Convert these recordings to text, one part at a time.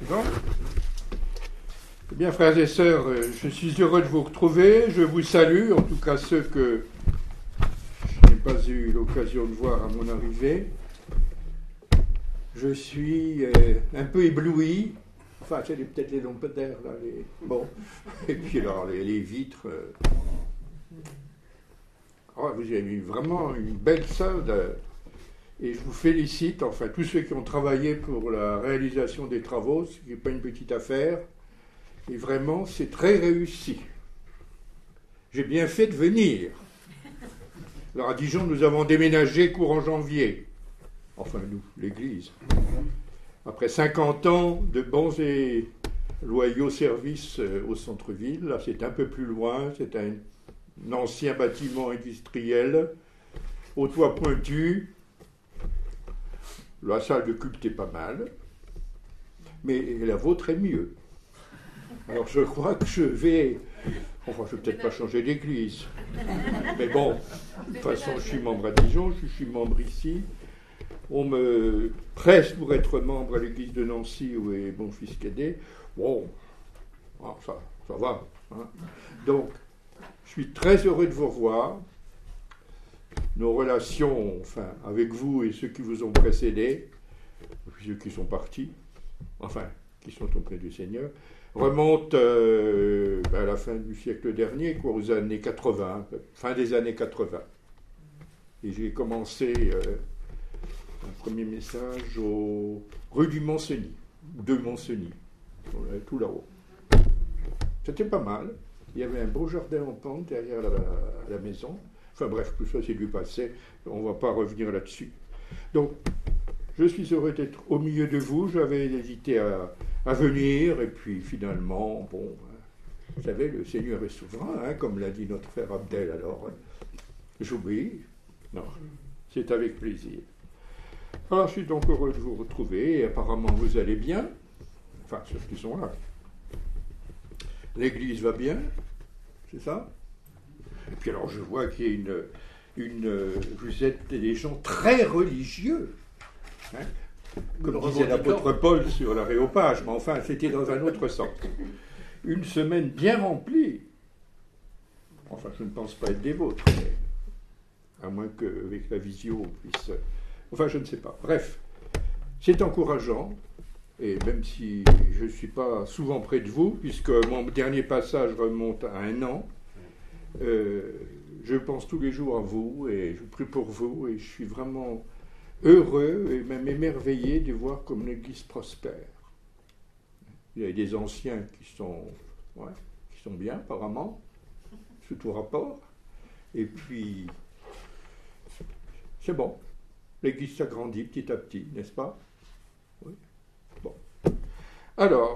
Bon. Eh bien, frères et sœurs, je suis heureux de vous retrouver. Je vous salue, en tout cas ceux que je n'ai pas eu l'occasion de voir à mon arrivée. Je suis un peu ébloui. Enfin, c'est peut-être les lampadaires, là. Bon. Et puis, alors, les vitres. Oh, vous avez eu vraiment une belle salle. Et je vous félicite, enfin, tous ceux qui ont travaillé pour la réalisation des travaux, ce qui n'est pas une petite affaire. Et vraiment, c'est très réussi. J'ai bien fait de venir. Alors, à Dijon, nous avons déménagé courant janvier. Enfin, nous, l'Église. Après 50 ans de bons et loyaux services au centre-ville, là, c'est un peu plus loin. C'est un ancien bâtiment industriel, au toit pointu. La salle de culte est pas mal, mais la vôtre est mieux. Alors je crois que je vais... Enfin, je ne vais peut-être pas changer d'église. Mais bon, de toute façon, je suis membre à Dijon, je suis membre ici. On me presse pour être membre à l'église de Nancy où est mon fils cadet. Bon, ça va. Hein. Donc, je suis très heureux de vous revoir. Nos relations, enfin, avec vous et ceux qui vous ont précédés, ceux qui sont partis, enfin, qui sont auprès du Seigneur, remontent à la fin du siècle dernier, quoi, aux années 80, fin des années 80. Et j'ai commencé un premier message rue du Mont-Cenis, de Mont-Cenis, tout là-haut. C'était pas mal. Il y avait un beau jardin en pente derrière la maison. Enfin bref, tout ça c'est du passé, on ne va pas revenir là-dessus. Donc, je suis heureux d'être au milieu de vous, j'avais hésité à venir, et puis finalement, bon, vous savez, le Seigneur est souverain, hein, comme l'a dit notre frère Abdel, alors j'obéis. Non, c'est avec plaisir. Alors, je suis donc heureux de vous retrouver, et apparemment vous allez bien, enfin ceux qui sont là. L'Église va bien, c'est ça ? Et puis alors je vois qu'il y a vous êtes des gens très religieux, hein, comme disait l'apôtre Paul sur l'Aréopage, mais enfin c'était dans un autre sens. Une semaine bien remplie, enfin je ne pense pas être des vôtres, mais à moins qu'avec la visio on puisse... Enfin je ne sais pas. Bref, c'est encourageant, et même si je ne suis pas souvent près de vous, puisque mon dernier passage remonte à 1 an, je pense tous les jours à vous et je prie pour vous et je suis vraiment heureux et même émerveillé de voir comme l'Église prospère. Il y a des anciens qui sont bien apparemment, sous tout rapport, et puis c'est bon, l'Église s'agrandit petit à petit, n'est-ce pas ? Oui. Bon. Alors,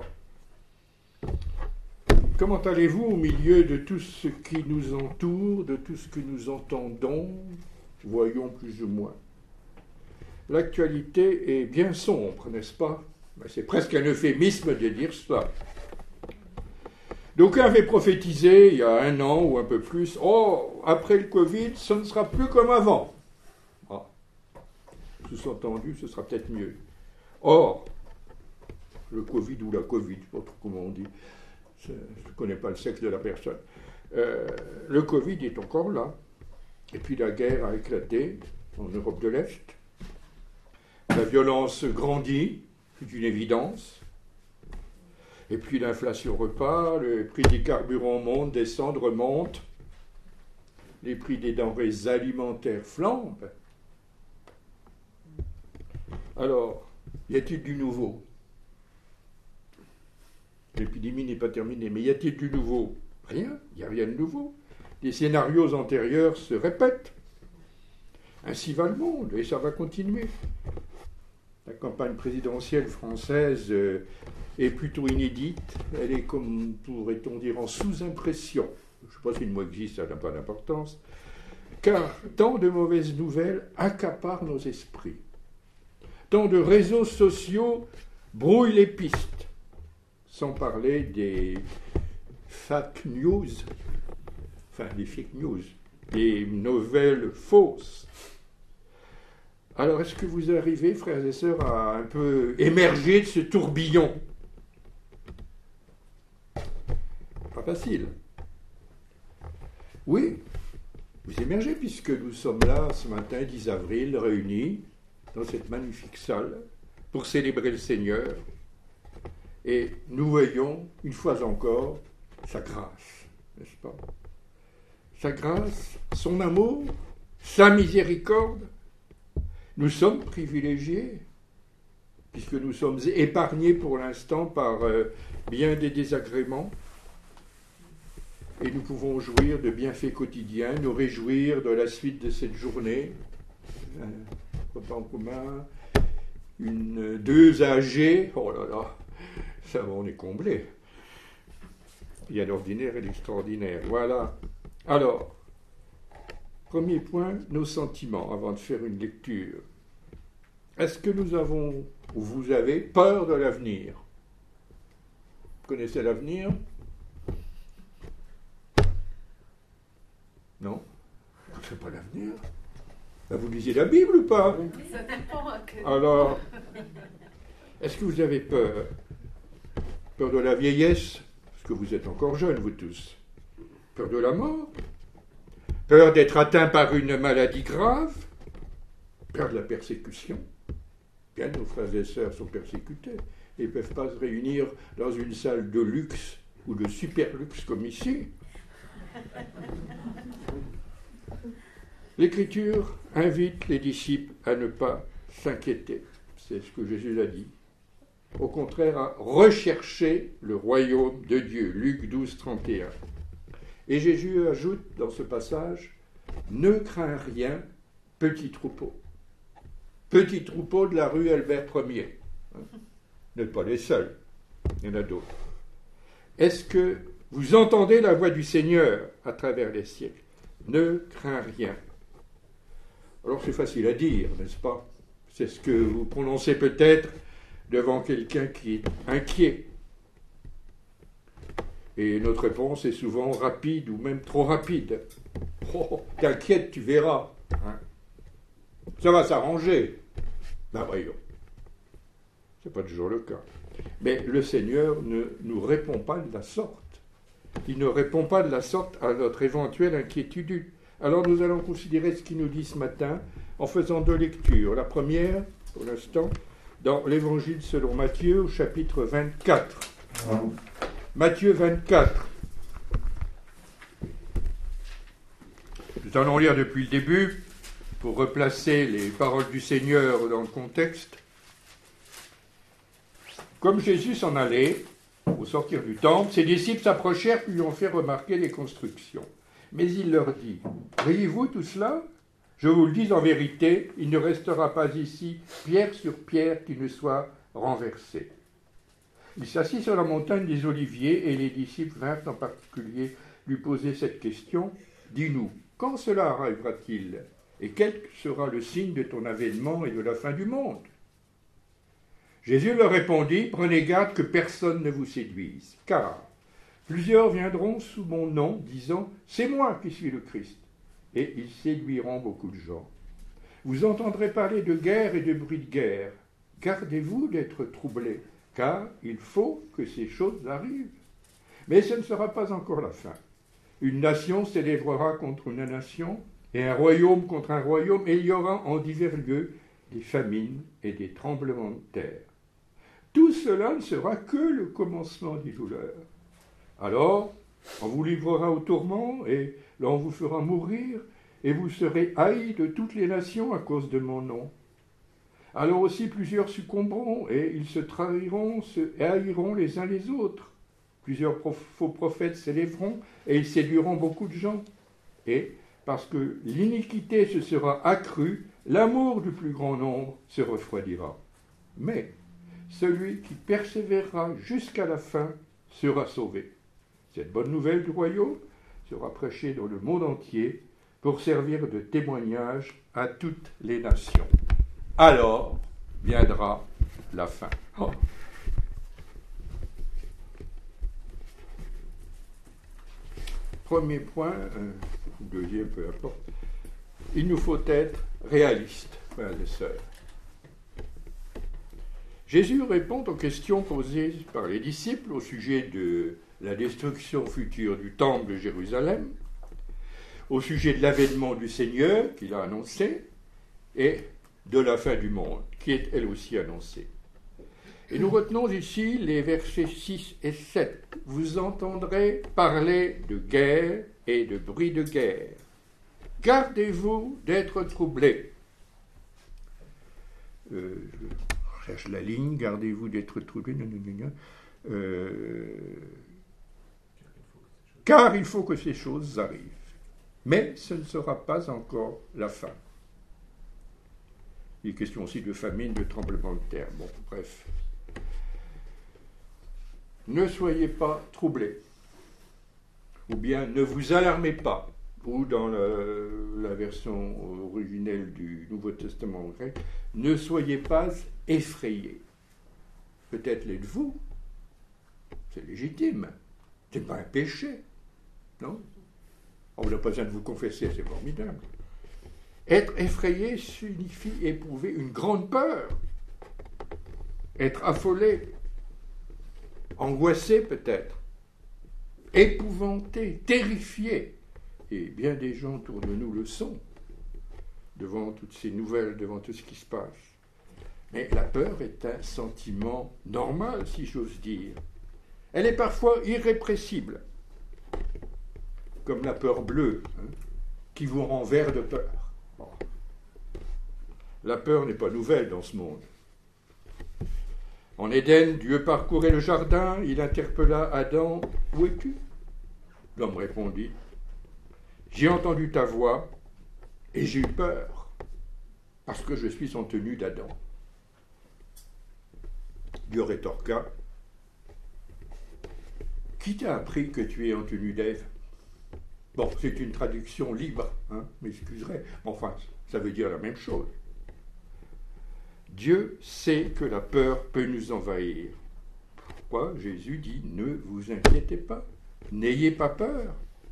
comment allez-vous au milieu de tout ce qui nous entoure, de tout ce que nous entendons, voyons plus ou moins ? L'actualité est bien sombre, n'est-ce pas ? C'est presque un euphémisme de dire cela. D'aucuns avaient prophétisé il y a 1 an ou un peu plus, « Oh, après le Covid, ce ne sera plus comme avant. » Sous-entendu, ce sera peut-être mieux. Or, le Covid ou la Covid, je ne sais pas trop comment on dit, je ne connais pas le sexe de la personne. Le Covid est encore là. Et puis la guerre a éclaté en Europe de l'Est. La violence grandit, c'est une évidence. Et puis l'inflation repart, le prix des carburants monte, descend, remonte. Les prix des denrées alimentaires flambent. Alors, y a-t-il du nouveau ? L'épidémie n'est pas terminée, mais y a-t-il du nouveau ? Rien, il n'y a rien de nouveau. Les scénarios antérieurs se répètent. Ainsi va le monde, et ça va continuer. La campagne présidentielle française est plutôt inédite. Elle est, comme pourrait-on dire, en sous-impression. Je ne sais pas si le mot existe, ça n'a pas d'importance. Car tant de mauvaises nouvelles accaparent nos esprits. Tant de réseaux sociaux brouillent les pistes. Sans parler des fake news, des nouvelles fausses. Alors, est-ce que vous arrivez, frères et sœurs, à un peu émerger de ce tourbillon ? facile. Oui, vous émergez puisque nous sommes là ce matin, 10 avril, réunis dans cette magnifique salle pour célébrer le Seigneur. Et nous voyons, une fois encore, sa grâce, n'est-ce pas? Sa grâce, son amour, sa miséricorde. Nous sommes privilégiés, puisque nous sommes épargnés pour l'instant par bien des désagréments. Et nous pouvons jouir de bienfaits quotidiens, nous réjouir de la suite de cette journée. Un repas en commun, deux AG, oh là là, ça on est comblé. Il y a l'ordinaire et l'extraordinaire. Voilà. Alors, premier point, nos sentiments, avant de faire une lecture. Est-ce que nous avons, ou vous avez, peur de l'avenir? Vous connaissez l'avenir? Non? Vous ne savez pas l'avenir? Ben, vous lisez la Bible ou pas? Ça dépend. Alors, est-ce que vous avez peur? Peur de la vieillesse? Parce que vous êtes encore jeunes, vous tous. Peur de la mort? Peur d'être atteint par une maladie grave? Peur de la persécution? Bien, nos frères et sœurs sont persécutés. Ils ne peuvent pas se réunir dans une salle de luxe ou de super luxe comme ici. L'Écriture invite les disciples à ne pas s'inquiéter. C'est ce que Jésus a dit. Au contraire, à rechercher le royaume de Dieu. Luc 12, 31. Et Jésus ajoute dans ce passage, « Ne crains rien, petit troupeau. » Petit troupeau de la rue Albert Ier. Vous n'êtes pas les seuls, il y en a d'autres. Est-ce que vous entendez la voix du Seigneur à travers les siècles? Ne crains rien. Alors c'est facile à dire, n'est-ce pas? C'est ce que vous prononcez peut-être devant quelqu'un qui est inquiet. Et notre réponse est souvent rapide ou même trop rapide. Oh, t'inquiète, tu verras. Hein? Ça va s'arranger. Ben voyons. Ce n'est pas toujours le cas. Mais le Seigneur ne nous répond pas de la sorte. Il ne répond pas de la sorte à notre éventuelle inquiétude. Alors nous allons considérer ce qu'il nous dit ce matin en faisant deux lectures. La première, pour l'instant, dans l'Évangile selon Matthieu, au chapitre 24. Matthieu 24. Nous allons lire depuis le début pour replacer les paroles du Seigneur dans le contexte. Comme Jésus s'en allait, au sortir du temple, ses disciples s'approchèrent et lui ont fait remarquer les constructions. Mais il leur dit, « Voyez-vous tout cela? Je vous le dis en vérité, il ne restera pas ici pierre sur pierre qui ne soit renversée. » Il s'assit sur la montagne des Oliviers et les disciples vinrent en particulier lui poser cette question. « Dis-nous, quand cela arrivera-t-il? Et quel sera le signe de ton avènement et de la fin du monde ?» Jésus leur répondit, « Prenez garde que personne ne vous séduise, car plusieurs viendront sous mon nom, disant, « C'est moi qui suis le Christ. » Et ils séduiront beaucoup de gens. Vous entendrez parler de guerre et de bruit de guerre. Gardez-vous d'être troublés, car il faut que ces choses arrivent. Mais ce ne sera pas encore la fin. Une nation s'élèvera contre une nation, et un royaume contre un royaume, et il y aura en divers lieux des famines et des tremblements de terre. Tout cela ne sera que le commencement des douleurs. Alors, on vous livrera au tourment, et l'on vous fera mourir, et vous serez haïs de toutes les nations à cause de mon nom. Alors aussi plusieurs succomberont, et ils se trahiront, se haïront les uns les autres. Plusieurs faux prophètes s'élèveront, et ils séduiront beaucoup de gens. Et, parce que l'iniquité se sera accrue, l'amour du plus grand nombre se refroidira. Mais celui qui persévérera jusqu'à la fin sera sauvé. Cette bonne nouvelle du royaume sera prêchée dans le monde entier pour servir de témoignage à toutes les nations. Alors viendra la fin. Oh. Premier point, deuxième, peu importe. Il nous faut être réalistes, frères et sœurs. Jésus répond aux questions posées par les disciples au sujet de la destruction future du temple de Jérusalem, au sujet de l'avènement du Seigneur qu'il a annoncé, et de la fin du monde, qui est elle aussi annoncée. Et nous retenons ici les versets 6 et 7. Vous entendrez parler de guerre et de bruit de guerre. Gardez-vous d'être troublés. Je cherche la ligne, gardez-vous d'être troublés. Car il faut que ces choses arrivent. Mais ce ne sera pas encore la fin. Il est question aussi de famine, de tremblement de terre. Bon, bref. Ne soyez pas troublés. Ou bien ne vous alarmez pas. Ou dans la version originelle du Nouveau Testament grec, ne soyez pas effrayés. Peut-être l'êtes-vous. C'est légitime. Ce n'est pas un péché. Non ? On n'a pas besoin de vous confesser, c'est formidable. Être effrayé signifie éprouver une grande peur. Être affolé, angoissé peut-être, épouvanté, terrifié. Et bien des gens autour de nous le sont, devant toutes ces nouvelles, devant tout ce qui se passe. Mais la peur est un sentiment normal, si j'ose dire. Elle est parfois irrépressible, comme la peur bleue, qui vous rend vert de peur. Bon. La peur n'est pas nouvelle dans ce monde. En Éden, Dieu parcourait le jardin, il interpella Adam, « Où es-tu » L'homme répondit, « J'ai entendu ta voix et j'ai eu peur, parce que je suis en tenue d'Adam. » Dieu rétorqua, « Qui t'a appris que tu es en tenue d'Ève » Bon, c'est une traduction libre, m'excuserez. Enfin, ça veut dire la même chose. Dieu sait que la peur peut nous envahir. Pourquoi Jésus dit, ne vous inquiétez pas, n'ayez pas peur.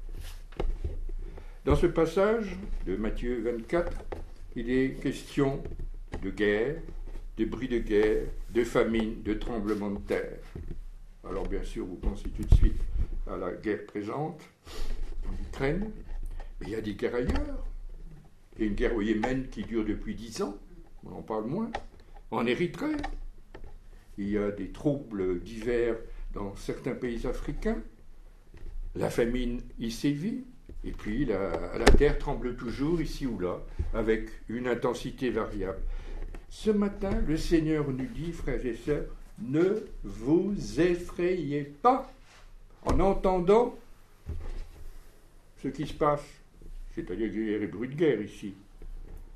Dans ce passage de Matthieu 24, il est question de guerre, de bruit de guerre, de famine, de tremblement de terre. Alors bien sûr, vous pensez tout de suite à la guerre présente, en Ukraine, mais il y a des guerres ailleurs. Il y a une guerre au Yémen qui dure depuis 10 ans, on en parle moins. En Érythrée, il y a des troubles divers dans certains pays africains. La famine y sévit, et puis la terre tremble toujours ici ou là, avec une intensité variable. Ce matin, le Seigneur nous dit, frères et sœurs, ne vous effrayez pas en entendant ce qui se passe, c'est-à-dire qu'il y a des bruits de guerre ici. Pourquoi ?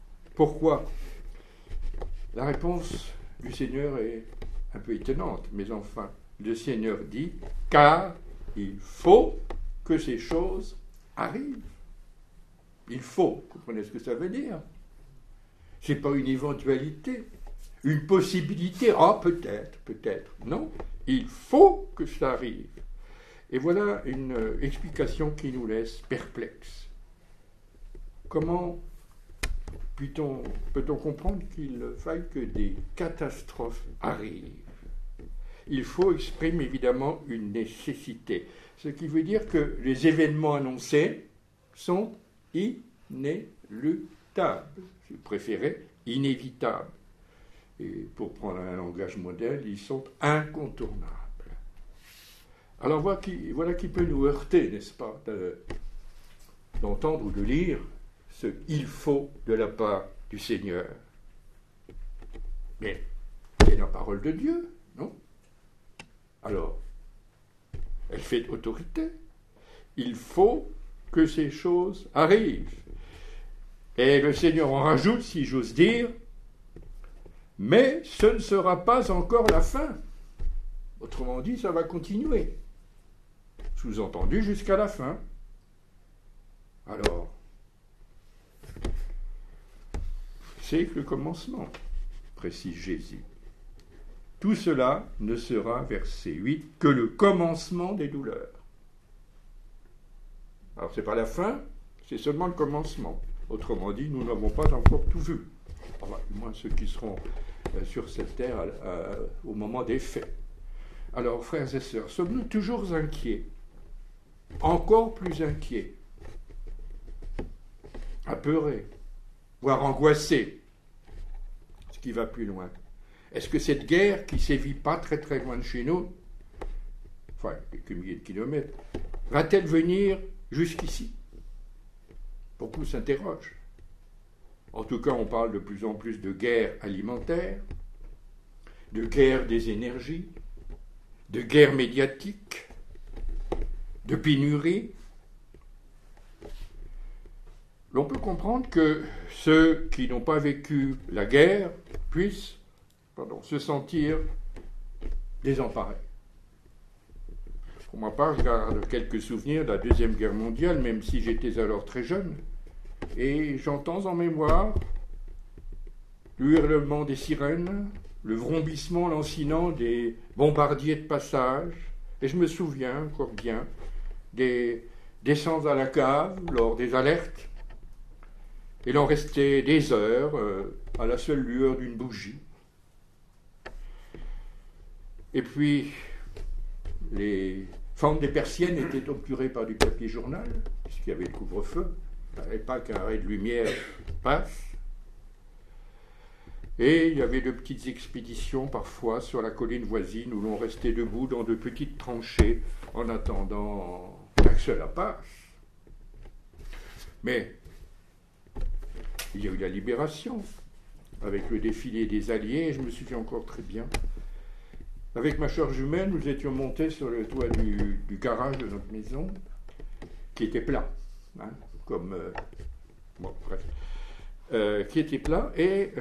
La réponse du Seigneur est un peu étonnante, mais enfin, le Seigneur dit, car il faut que ces choses arrivent. Il faut, vous comprenez ce que ça veut dire ? Ce n'est pas une éventualité, une possibilité, peut-être, non, il faut que ça arrive. Et voilà une explication qui nous laisse perplexes. Comment peut-on comprendre qu'il ne faille que des catastrophes arrivent ? Il faut exprimer évidemment une nécessité, ce qui veut dire que les événements annoncés sont inéluctables, si vous préférez, inévitables. Et pour prendre un langage moderne, ils sont incontournables. Alors voilà qui peut nous heurter, n'est-ce pas, d'entendre ou de lire ce « il faut » de la part du Seigneur. Mais c'est la parole de Dieu, non ? Alors, elle fait autorité. Il faut que ces choses arrivent. Et le Seigneur en rajoute, si j'ose dire, mais ce ne sera pas encore la fin. Autrement dit, ça va continuer. Sous-entendu jusqu'à la fin. Alors, c'est que le commencement, précise Jésus. Tout cela ne sera, verset 8, que le commencement des douleurs. Alors, ce n'est pas la fin, c'est seulement le commencement. Autrement dit, nous n'avons pas encore tout vu. Enfin, du moins ceux qui seront sur cette terre au moment des faits. Alors, frères et sœurs, sommes-nous toujours inquiets? Encore plus inquiets, apeurés, voire angoissés, ce qui va plus loin. Est-ce que cette guerre qui sévit pas très très loin de chez nous, enfin quelques milliers de kilomètres, va-t-elle venir jusqu'ici? Beaucoup s'interrogent. En tout cas, on parle de plus en plus de guerre alimentaire, de guerre des énergies, de guerre médiatique, de pénurie. L'on peut comprendre que ceux qui n'ont pas vécu la guerre puissent se sentir désemparés. Pour ma part, je garde quelques souvenirs de la Deuxième Guerre mondiale, même si j'étais alors très jeune, et j'entends en mémoire le hurlement des sirènes, le vrombissement lancinant des bombardiers de passage, et je me souviens encore bien des descentes à la cave lors des alertes, et l'on restait des heures à la seule lueur d'une bougie. Et puis, les fentes des persiennes étaient obturées par du papier journal, puisqu'il y avait le couvre-feu. Il ne fallait pas qu'un ray de lumière passe. Et il y avait de petites expéditions parfois sur la colline voisine où l'on restait debout dans de petites tranchées en attendant que cela passe. Mais il y a eu la libération avec le défilé des Alliés, et je me souviens encore très bien. Avec ma charge humaine, nous étions montés sur le toit du garage de notre maison, qui était plat, hein, comme... bon, bref. Qui était plat, et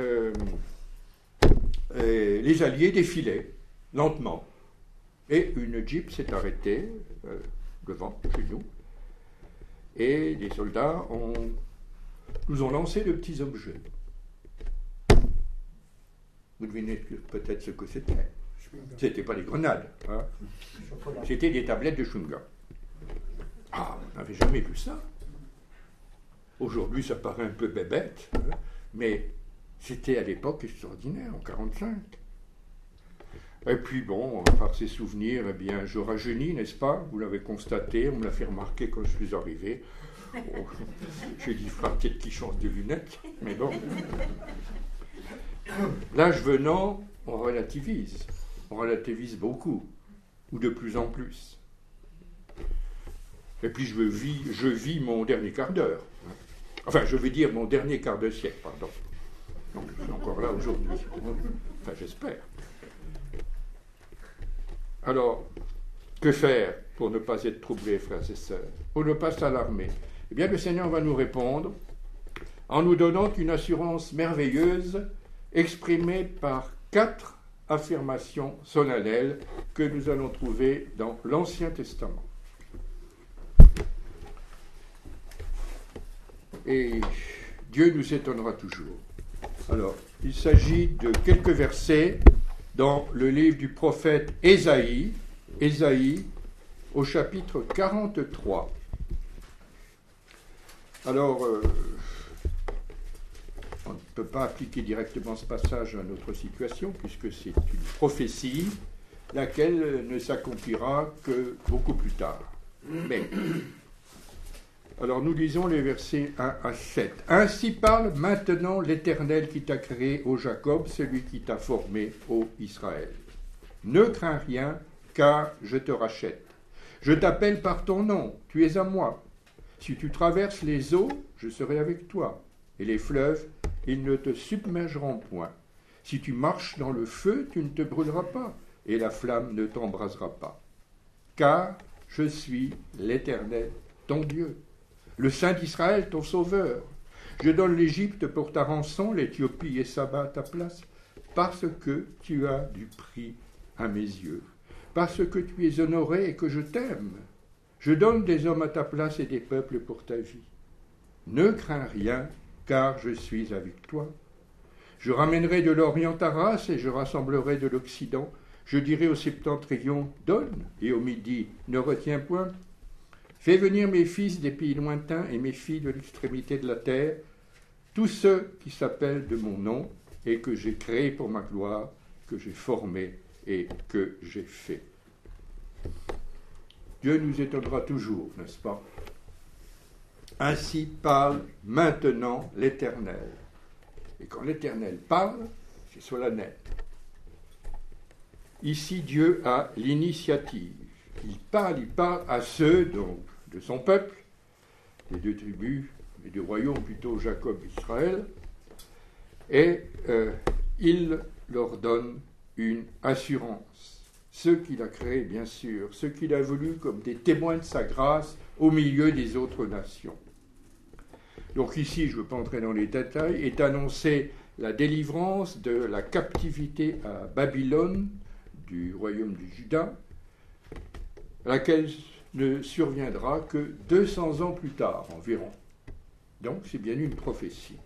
les Alliés défilaient lentement. Et une Jeep s'est arrêtée devant, chez nous, et les soldats nous ont lancé de petits objets. Vous devinez peut-être ce que c'était. C'était pas des grenades, hein. C'était des tablettes de chewing-gum. Ah, on n'avait jamais vu ça. Aujourd'hui, ça paraît un peu bébête, hein, mais c'était à l'époque extraordinaire, en 1945. Et puis bon, par ces souvenirs, eh bien, je rajeunis, n'est-ce pas? Vous l'avez constaté, on me l'a fait remarquer quand je suis arrivé. Oh, j'ai dit, il faudra peut-être qu'il change de lunettes, mais bon. L'âge venant, on relativise beaucoup, ou de plus en plus. Et puis je vis mon dernier quart d'heure. Enfin, je veux dire mon dernier quart de siècle, pardon. Donc, je suis encore là aujourd'hui. Enfin, j'espère. Alors, que faire pour ne pas être troublé, frères et sœurs, pour ne pas s'alarmer? Eh bien, le Seigneur va nous répondre en nous donnant une assurance merveilleuse exprimée par 4 affirmations solennelles que nous allons trouver dans l'Ancien Testament. Et Dieu nous étonnera toujours. Alors, il s'agit de quelques versets dans le livre du prophète Ésaïe, au chapitre 43. Alors, on ne peut pas appliquer directement ce passage à notre situation, puisque c'est une prophétie, laquelle ne s'accomplira que beaucoup plus tard. Mais, alors nous lisons les versets 1 à 7. « Ainsi parle maintenant l'Éternel qui t'a créé, ô Jacob, celui qui t'a formé, ô Israël. Ne crains rien, car je te rachète. Je t'appelle par ton nom, tu es à moi. Si tu traverses les eaux, je serai avec toi, et les fleuves, ils ne te submergeront point. Si tu marches dans le feu, tu ne te brûleras pas, et la flamme ne t'embrasera pas. Car je suis l'Éternel, ton Dieu, le Saint d'Israël, ton Sauveur. Je donne l'Égypte pour ta rançon, l'Éthiopie et Saba à ta place, parce que tu as du prix à mes yeux, parce que tu es honoré et que je t'aime. Je donne des hommes à ta place et des peuples pour ta vie. Ne crains rien, car je suis avec toi. Je ramènerai de l'Orient ta race et je rassemblerai de l'Occident. Je dirai au septentrion, donne, et au midi, ne retiens point. Fais venir mes fils des pays lointains et mes filles de l'extrémité de la terre, tous ceux qui s'appellent de mon nom et que j'ai créés pour ma gloire, que j'ai formés et que j'ai fait. Dieu nous étonnera toujours, n'est-ce pas? Ainsi parle maintenant l'Éternel. Et quand l'Éternel parle, c'est solennel. Ici, Dieu a l'initiative. Il parle à ceux donc, de son peuple, les deux tribus, et du royaume plutôt Jacob, Israël, et il leur donne une assurance. Ceux qu'il a créés, bien sûr, ceux qu'il a voulu comme des témoins de sa grâce au milieu des autres nations. Donc ici, je ne veux pas entrer dans les détails, est annoncée la délivrance de la captivité à Babylone du royaume du Juda, laquelle ne surviendra que 200 ans plus tard environ. Donc c'est bien une prophétie.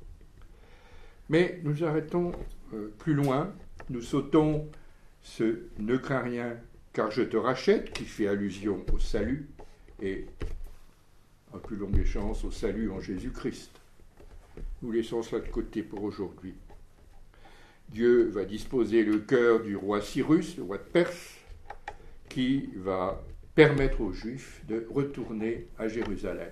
Mais nous arrêtons plus loin, nous sautons ce « ne crains rien car je te rachète » qui fait allusion au salut et à plus longue échéance au salut en Jésus-Christ. Nous laissons cela de côté pour aujourd'hui. Dieu va disposer le cœur du roi Cyrus, le roi de Perse, qui va permettre aux Juifs de retourner à Jérusalem.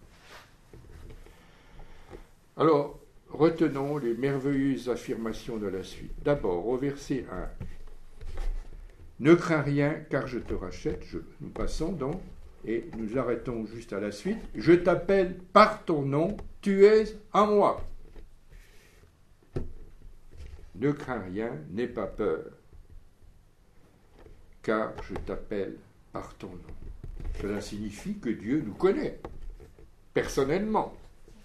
Alors, retenons les merveilleuses affirmations de la suite. D'abord, au verset 1. Ne crains rien, car je te rachète. Nous passons donc, et nous arrêtons juste à la suite. Je t'appelle par ton nom, tu es à moi. Ne crains rien, n'aie pas peur, car je t'appelle par ton nom. Cela signifie que Dieu nous connaît, personnellement.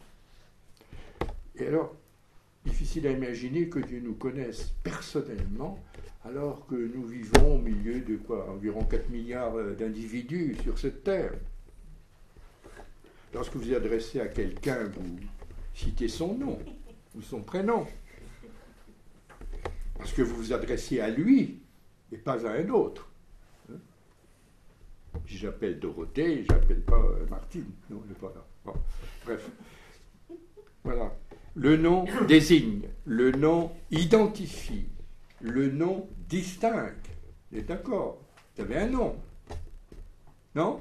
Et alors, difficile à imaginer que Dieu nous connaisse personnellement, alors que nous vivons au milieu de quoi, environ 4 milliards d'individus sur cette terre. Lorsque vous vous adressez à quelqu'un, vous citez son nom ou son prénom, parce que vous vous adressez à lui et pas à un autre. Si j'appelle Dorothée, je n'appelle pas Martine. Non, elle n'est pas là. Bon, bref. Voilà. Le nom désigne, le nom identifie, le nom distingue. Vous êtes d'accord? Vous avez un nom. Non?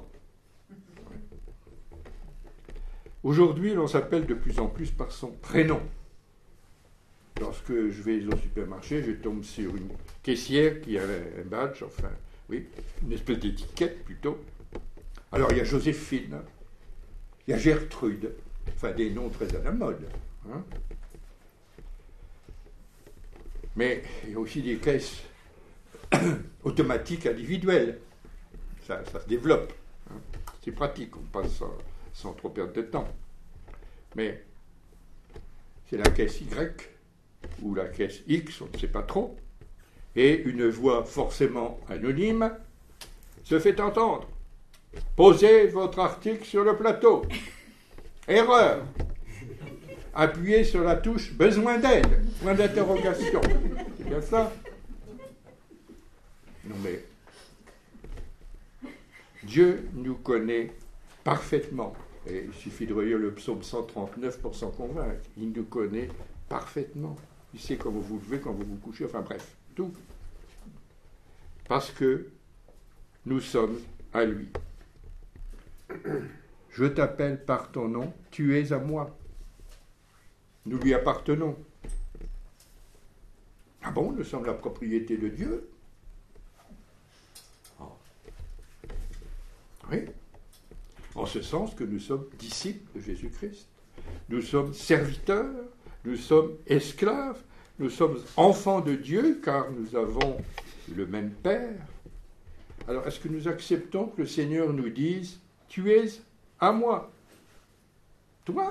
Aujourd'hui, l'on s'appelle de plus en plus par son prénom. Lorsque je vais au supermarché, je tombe sur une caissière qui a un badge, enfin, oui, une espèce d'étiquette plutôt. Alors il y a Joséphine, il y a Gertrude, enfin des noms très à la mode. Hein. Mais il y a aussi des caisses automatiques individuelles. Ça se développe. Hein. C'est pratique, on passe sans trop perdre de temps. Mais c'est la caisse Y ou la caisse X, on ne sait pas trop, et une voix forcément anonyme se fait entendre. Posez votre article sur le plateau. Erreur. Appuyez sur la touche besoin d'aide, point d'interrogation. C'est bien ça? Non mais Dieu nous connaît parfaitement. Et il suffit de relire le psaume 139 pour s'en convaincre. Il nous connaît parfaitement. Il sait quand vous vous levez, quand vous vous couchez, enfin bref, tout. Parce que nous sommes à lui. Je t'appelle par ton nom, tu es à moi. Nous lui appartenons. Ah bon, nous sommes la propriété de Dieu? Oh. Oui. En ce sens que nous sommes disciples de Jésus-Christ. Nous sommes serviteurs, nous sommes esclaves, nous sommes enfants de Dieu car nous avons le même Père. Alors, est-ce que nous acceptons que le Seigneur nous dise « Tu es à moi » ? Toi ?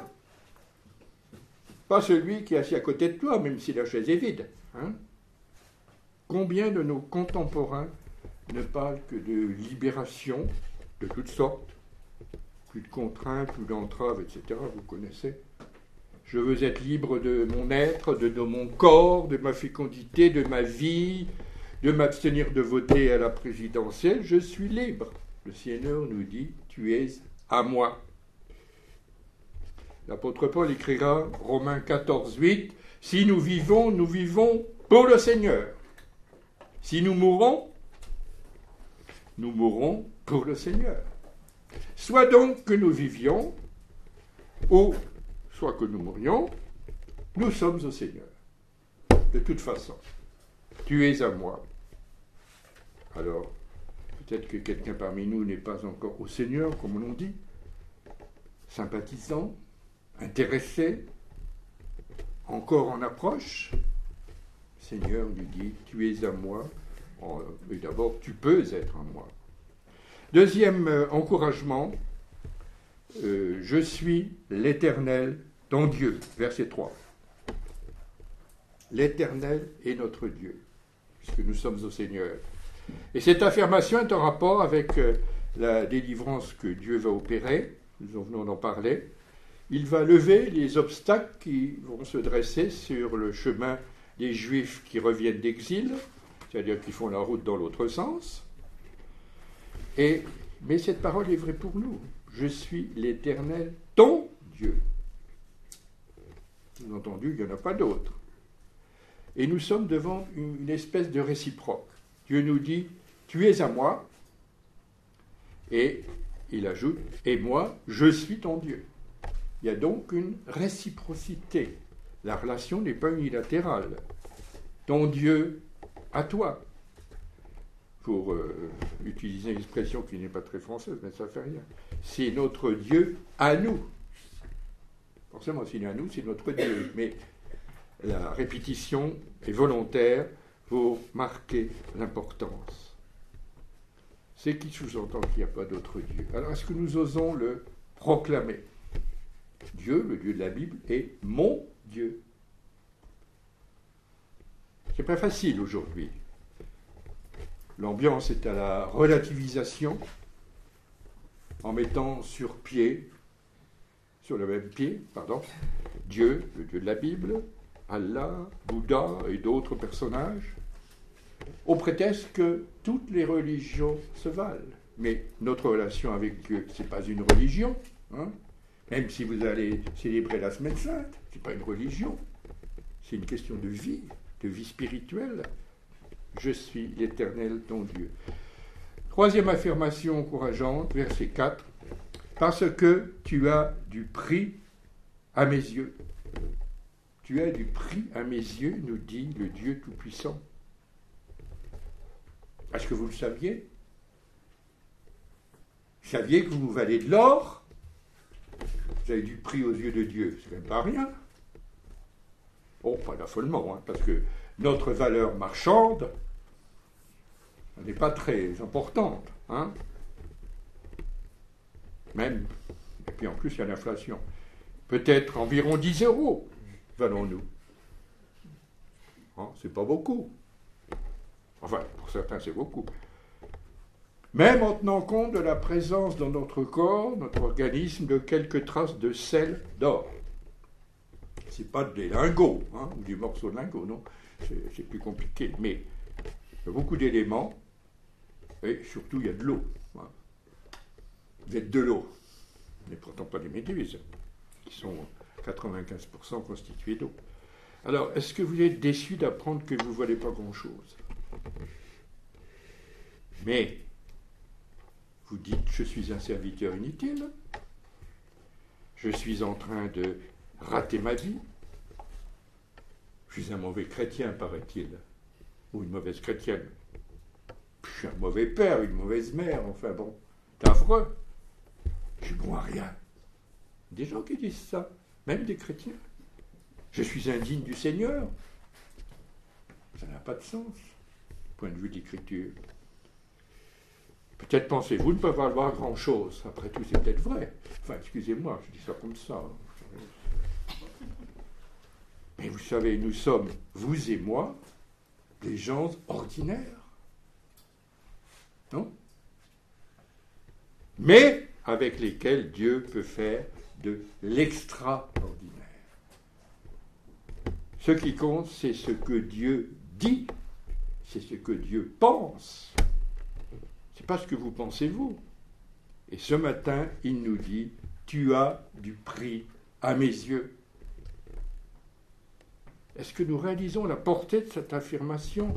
Pas celui qui est assis à côté de toi, même si la chaise est vide. Hein ? Combien de nos contemporains ne parlent que de libération de toutes sortes, plus de contraintes, plus d'entraves, etc. Vous connaissez. Je veux être libre de mon être, de mon corps, de ma fécondité, de ma vie, de m'abstenir de voter à la présidentielle. Je suis libre. Le Seigneur nous dit, tu es à moi. L'apôtre Paul écrira, Romains 14, 8, si nous vivons pour le Seigneur. Si nous mourons pour le Seigneur. Soit donc que nous vivions, ou soit que nous mourions, nous sommes au Seigneur. De toute façon, tu es à moi. Alors, peut-être que quelqu'un parmi nous n'est pas encore au Seigneur, comme on dit, sympathisant, intéressé, encore en approche. Le Seigneur lui dit, tu es à moi. Mais d'abord, tu peux être à moi. Deuxième encouragement, je suis l'Éternel, ton Dieu, verset 3. L'Éternel est notre Dieu, puisque nous sommes au Seigneur. Et cette affirmation est en rapport avec la délivrance que Dieu va opérer, nous venons d'en parler. Il va lever les obstacles qui vont se dresser sur le chemin des Juifs qui reviennent d'exil, c'est-à-dire qui font la route dans l'autre sens. Mais cette parole est vraie pour nous. Je suis l'Éternel, ton Dieu. Bien entendu, il n'y en a pas d'autre. Et nous sommes devant une espèce de réciproque. Dieu nous dit, tu es à moi, et il ajoute, et moi, je suis ton Dieu. Il y a donc une réciprocité. La relation n'est pas unilatérale. Ton Dieu à toi. Pour utiliser une expression qui n'est pas très française, mais ça ne fait rien. C'est notre Dieu à nous. Forcément, s'il est à nous, c'est notre Dieu. Mais la répétition est volontaire pour marquer l'importance. C'est qui sous-entend qu'il n'y a pas d'autre Dieu. Alors, est-ce que nous osons le proclamer ? Dieu, le Dieu de la Bible, est mon Dieu. C'est pas facile aujourd'hui. L'ambiance est à la relativisation, en mettant sur le même pied, Dieu, le Dieu de la Bible, Allah, Bouddha et d'autres personnages, au prétexte que toutes les religions se valent. Mais notre relation avec Dieu, ce n'est pas une religion. Même si vous allez célébrer la Semaine Sainte, ce n'est pas une religion. C'est une question de vie spirituelle. Je suis l'Éternel, ton Dieu. Troisième affirmation encourageante, verset 4. Parce que tu as du prix à mes yeux. Tu as du prix à mes yeux, nous dit le Dieu Tout-Puissant. Est-ce que vous le saviez ? Vous saviez que vous valez de l'or ? Vous avez du prix aux yeux de Dieu, c'est quand même pas rien. Oh, pas d'affolement, parce que notre valeur marchande n'est pas très importante. Même, et puis en plus il y a l'inflation. Peut-être environ 10 euros, valons-nous. C'est pas beaucoup. Enfin, pour certains c'est beaucoup. Même en tenant compte de la présence dans notre corps, notre organisme, de quelques traces de sel d'or. C'est pas des lingots, ou des morceaux de lingots, non. C'est plus compliqué. Mais il y a beaucoup d'éléments, et surtout il y a de l'eau. Vous êtes de l'eau, mais pourtant pas des méduses, qui sont 95% constituées d'eau. Alors, est-ce que vous êtes déçu d'apprendre que vous ne valez pas grand-chose ? Mais, vous dites, je suis un serviteur inutile, je suis en train de rater ma vie, je suis un mauvais chrétien, paraît-il, ou une mauvaise chrétienne. Je suis un mauvais père, une mauvaise mère, enfin bon, c'est affreux. Je suis bon à rien. Des gens qui disent ça, même des chrétiens. Je suis indigne du Seigneur. Ça n'a pas de sens, du point de vue de l'Écriture. Peut-être pensez-vous ne pas valoir grand-chose. Après tout, c'est peut-être vrai. Enfin, excusez-moi, je dis ça comme ça. Mais vous savez, nous sommes, vous et moi, des gens ordinaires. Non ? Mais avec lesquels Dieu peut faire de l'extraordinaire. Ce qui compte, c'est ce que Dieu dit, c'est ce que Dieu pense. C'est pas ce que vous pensez vous. Et ce matin, il nous dit, tu as du prix à mes yeux. Est-ce que nous réalisons la portée de cette affirmation ?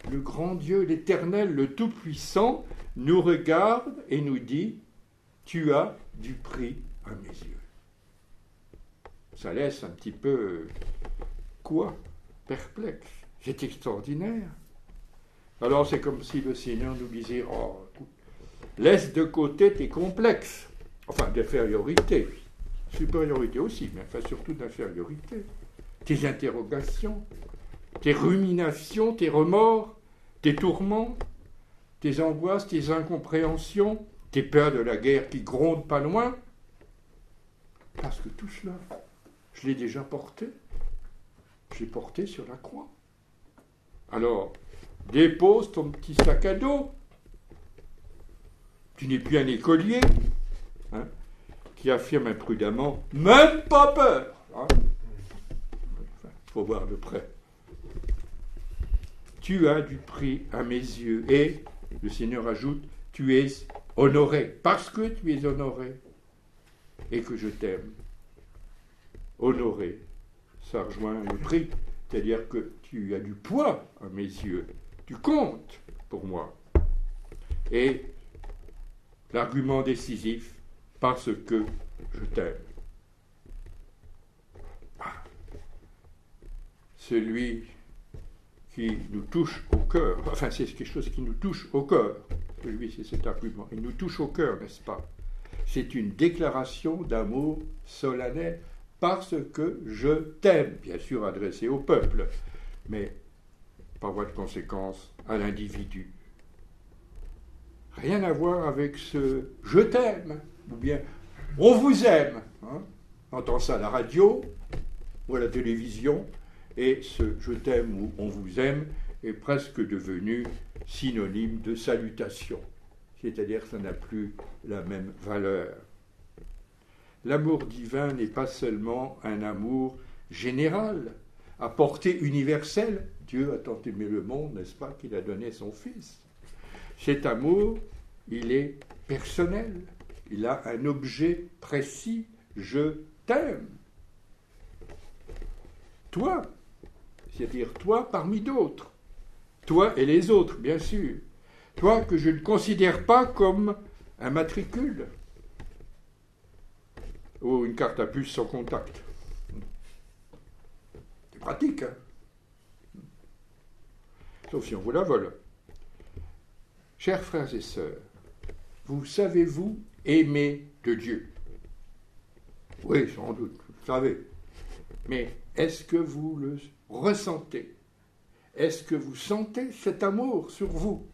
le grand Dieu, l'Éternel, le Tout-Puissant, nous regarde et nous dit « Tu as du prix à mes yeux ». Ça laisse un petit peu, perplexe. C'est extraordinaire. Alors c'est comme si le Seigneur nous disait « Oh, laisse de côté tes complexes ». Enfin, d'infériorité. Supériorité aussi, mais enfin surtout d'infériorité. Tes interrogations, tes ruminations, tes remords, tes tourments, tes angoisses, tes incompréhensions, tes peurs de la guerre qui grondent pas loin. Parce que tout cela, je l'ai déjà porté. Je l'ai porté sur la croix. Alors, dépose ton petit sac à dos. Tu n'es plus un écolier, hein, qui affirme imprudemment « même pas peur hein. ». Faut voir de près. Tu as du prix à mes yeux. Et, le Seigneur ajoute, tu es honoré. Parce que tu es honoré. Et que je t'aime. Honoré. Ça rejoint le prix. C'est-à-dire que tu as du poids à mes yeux. Tu comptes pour moi. Et, l'argument décisif, parce que je t'aime. Celui qui nous touche au cœur, enfin c'est quelque chose qui nous touche au cœur, celui c'est cet argument, il nous touche au cœur, n'est-ce pas? C'est une déclaration d'amour solennel, parce que je t'aime, bien sûr adressée au peuple, mais par voie de conséquence à l'individu. Rien à voir avec ce « je t'aime » ou bien « on vous aime hein ». On entend ça à la radio ou à la télévision, et ce « je t'aime » ou « on vous aime » est presque devenu synonyme de salutation. C'est-à-dire que ça n'a plus la même valeur. L'amour divin n'est pas seulement un amour général, à portée universelle. Dieu a tant aimé le monde, n'est-ce pas, qu'il a donné son Fils. Cet amour, il est personnel. Il a un objet précis. Je t'aime. Toi, c'est-à-dire toi parmi d'autres. Toi et les autres, bien sûr. Toi que je ne considère pas comme un matricule ou une carte à puce sans contact. C'est pratique, hein? Sauf si on vous la vole. Chers frères et sœurs, vous savez-vous aimer de Dieu? Oui, sans doute, vous le savez. Mais est-ce que vous le ressentez? Est-ce que vous sentez cet amour sur vous?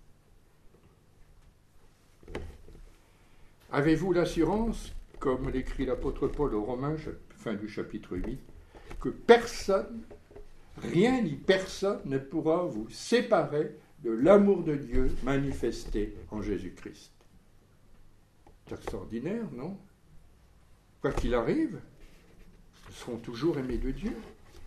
Avez-vous l'assurance, comme l'écrit l'apôtre Paul aux Romains, fin du chapitre 8, que personne, rien ni personne ne pourra vous séparer de l'amour de Dieu manifesté en Jésus-Christ? C'est extraordinaire, non? Quoi qu'il arrive, nous serons toujours aimés de Dieu.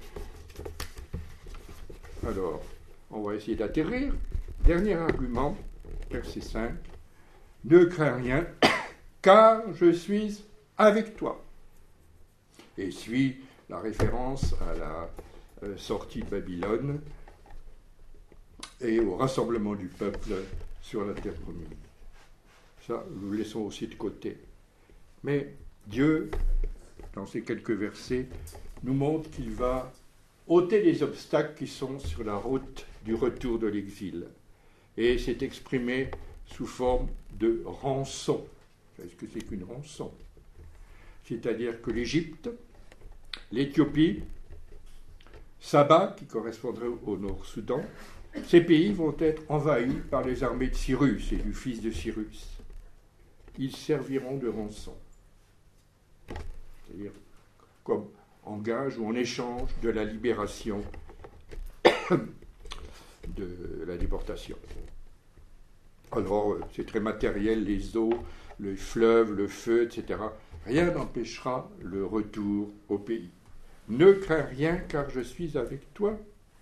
Alors, on va essayer d'atterrir. Dernier argument, verset 5. Ne crains rien, car je suis avec toi. Et suit la référence à la sortie de Babylone et au rassemblement du peuple sur la terre promise. Ça, nous le laissons aussi de côté. Mais Dieu, dans ces quelques versets, nous montre qu'il va ôter les obstacles qui sont sur la route du retour de l'exil. Et c'est exprimé sous forme de rançon. Qu'est-ce que c'est qu'une rançon? C'est-à-dire que l'Égypte, l'Éthiopie, Saba, qui correspondrait au Nord-Soudan, ces pays vont être envahis par les armées de Cyrus et du fils de Cyrus. Ils serviront de rançon. C'est-à-dire comme en gage ou en échange de la libération de la déportation. Alors, c'est très matériel, les eaux, les fleuves, le feu, etc. Rien n'empêchera le retour au pays. Ne crains rien, car je suis avec toi.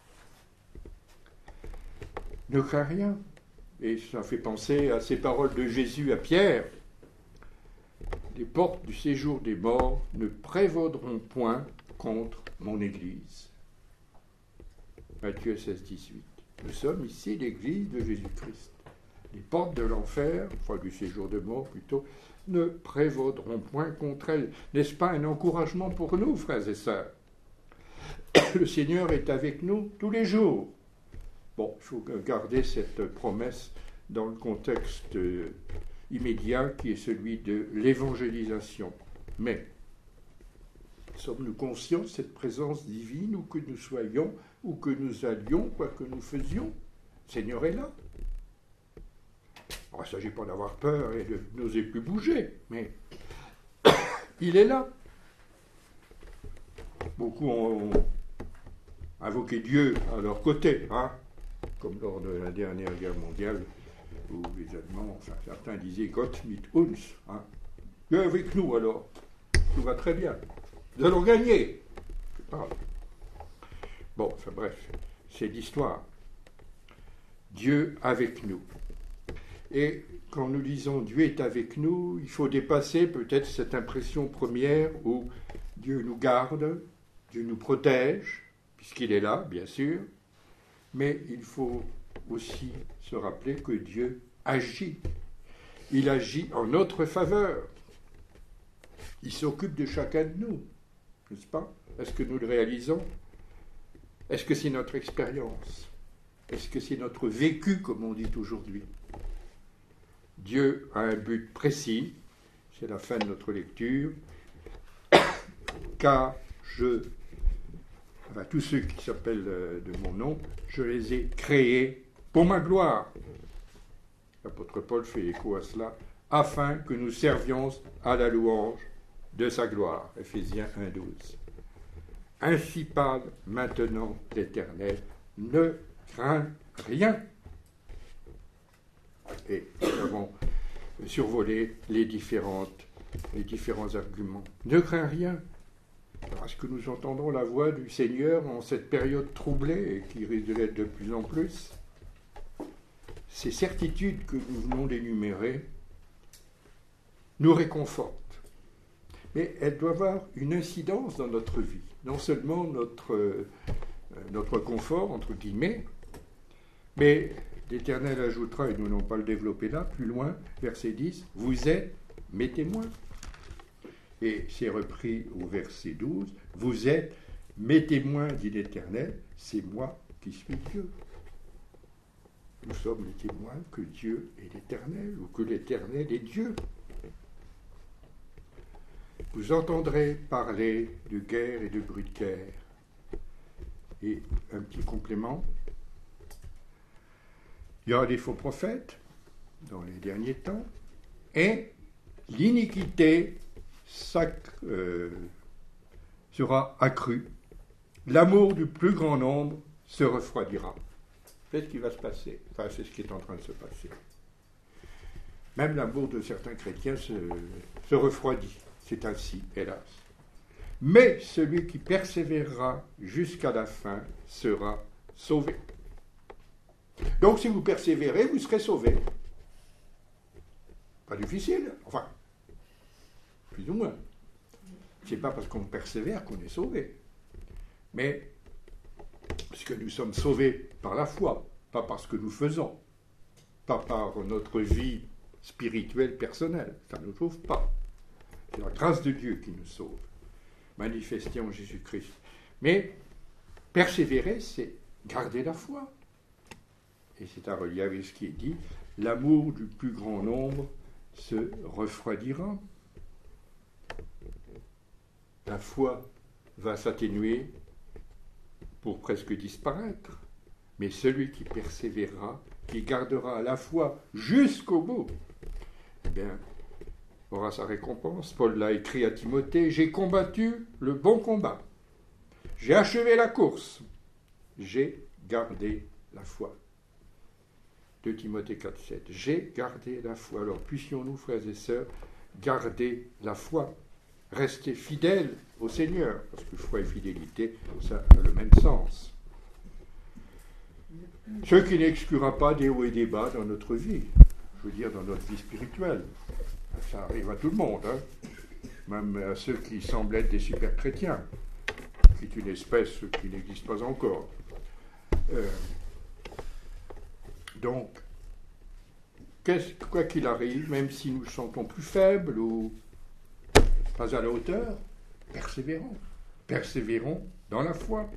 Ne crains rien. Et ça fait penser à ces paroles de Jésus à Pierre. Les portes du séjour des morts ne prévaudront point contre mon Église. Matthieu 16, 18. Nous sommes ici l'Église de Jésus-Christ. Les portes de l'enfer, enfin du séjour de mort plutôt, ne prévaudront point contre elles. N'est-ce pas un encouragement pour nous, frères et sœurs? Le Seigneur est avec nous tous les jours. Bon, il faut garder cette promesse dans le contexte immédiat qui est celui de l'évangélisation. Mais sommes-nous conscients de cette présence divine, où que nous soyons, où que nous allions, quoi que nous faisions? Le Seigneur est là. Alors, il ne s'agit pas d'avoir peur et de n'oser plus bouger, mais il est là. Beaucoup ont invoqué Dieu à leur côté, hein, comme lors de la dernière guerre mondiale, où les Allemands, enfin certains disaient Gott mit uns, hein. Dieu avec nous alors, tout va très bien. Nous allons gagner. Je parle. Bon, enfin bref, c'est l'histoire. Dieu avec nous. Et quand nous disons Dieu est avec nous, il faut dépasser peut-être cette impression première où Dieu nous garde, Dieu nous protège, puisqu'il est là, bien sûr, mais il faut aussi se rappeler que Dieu agit. Il agit en notre faveur. Il s'occupe de chacun de nous, n'est-ce pas? Est-ce que nous le réalisons? Est-ce que c'est notre expérience? Est-ce que c'est notre vécu, comme on dit aujourd'hui? Dieu a un but précis, c'est la fin de notre lecture, car tous ceux qui s'appellent de mon nom, je les ai créés pour ma gloire. L'apôtre Paul fait écho à cela, afin que nous servions à la louange de sa gloire. Éphésiens 1,12. Ainsi parle maintenant l'Éternel, ne crains rien. Et nous avons survolé les différents arguments. Ne crains rien. Alors, est-ce que nous entendons la voix du Seigneur en cette période troublée et qui risque de l'être de plus en plus? Ces certitudes que nous venons d'énumérer nous réconfortent. Mais elles doivent avoir une incidence dans notre vie. Non seulement notre confort, entre guillemets, mais l'Éternel ajoutera, et nous n'allons pas le développer là, plus loin, verset 10, « Vous êtes mes témoins ». Et c'est repris au verset 12, « Vous êtes mes témoins, dit l'Éternel, c'est moi qui suis Dieu ». Nous sommes les témoins que Dieu est l'Éternel, ou que l'Éternel est Dieu. Vous entendrez parler de guerre et de bruit de guerre. Et un petit complément. Il y aura des faux prophètes dans les derniers temps, et l'iniquité sera accrue. L'amour du plus grand nombre se refroidira. C'est ce qui va se passer. Enfin, c'est ce qui est en train de se passer. Même l'amour de certains chrétiens se refroidit. C'est ainsi, hélas. Mais celui qui persévérera jusqu'à la fin sera sauvé. Donc, si vous persévérez, vous serez sauvé. Pas difficile, enfin, plus ou moins. Ce n'est pas parce qu'on persévère qu'on est sauvé. Mais, parce que nous sommes sauvés par la foi, pas par ce que nous faisons, pas par notre vie spirituelle personnelle. Ça ne nous sauve pas. C'est la grâce de Dieu qui nous sauve, manifestée en Jésus-Christ. Mais persévérer, c'est garder la foi. Et c'est à relier avec ce qui est dit, l'amour du plus grand nombre se refroidira. La foi va s'atténuer pour presque disparaître. Mais celui qui persévérera, qui gardera la foi jusqu'au bout, eh bien, aura sa récompense. Paul l'a écrit à Timothée, « J'ai combattu le bon combat. J'ai achevé la course. J'ai gardé la foi. » 2 Timothée 4,7. J'ai gardé la foi. Alors, puissions-nous, frères et sœurs, garder la foi. Rester fidèles au Seigneur. Parce que foi et fidélité, ça a le même sens. Ce qui n'exclura pas des hauts et des bas dans notre vie. Je veux dire, dans notre vie spirituelle. Ça arrive à tout le monde, hein. Même à ceux qui semblent être des super chrétiens, qui est une espèce qui n'existe pas encore. Donc, quoi qu'il arrive, même si nous nous sentons plus faibles ou pas à la hauteur, persévérons. Persévérons dans la foi.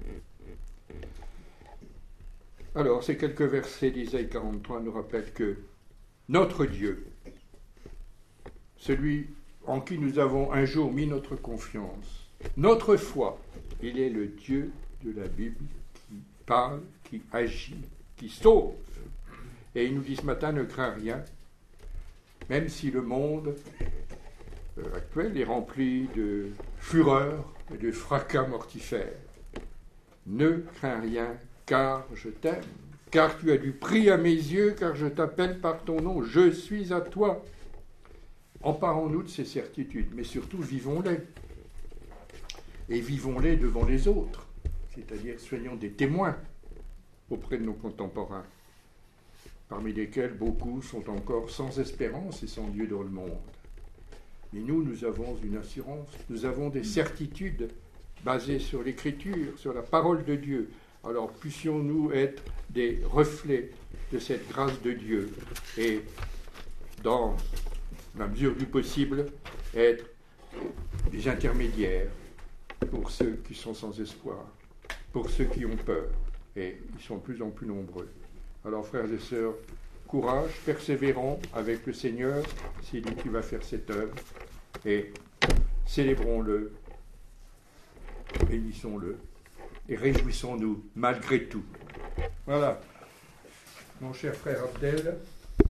Alors, ces quelques versets d'Isaïe 43 nous rappellent que notre Dieu, celui en qui nous avons un jour mis notre confiance, notre foi, il est le Dieu de la Bible qui parle, qui agit, qui sauve. Et il nous dit ce matin, ne crains rien, même si le monde actuel est rempli de fureur et de fracas mortifères. Ne crains rien, car je t'aime, car tu as du prix à mes yeux, car je t'appelle par ton nom, je suis à toi. Emparons-nous de ces certitudes, mais surtout vivons-les. Et vivons-les devant les autres, c'est-à-dire soyons des témoins auprès de nos contemporains, parmi lesquels beaucoup sont encore sans espérance et sans Dieu dans le monde. Mais nous avons une assurance, nous avons des certitudes basées sur l'Écriture, sur la parole de Dieu. Alors puissions-nous être des reflets de cette grâce de Dieu et, dans la mesure du possible, être des intermédiaires pour ceux qui sont sans espoir, pour ceux qui ont peur, et ils sont de plus en plus nombreux. Alors frères et sœurs, courage, persévérons avec le Seigneur, c'est lui qui va faire cette œuvre, et célébrons-le, bénissons-le, et réjouissons-nous malgré tout. Voilà, mon cher frère Abdel.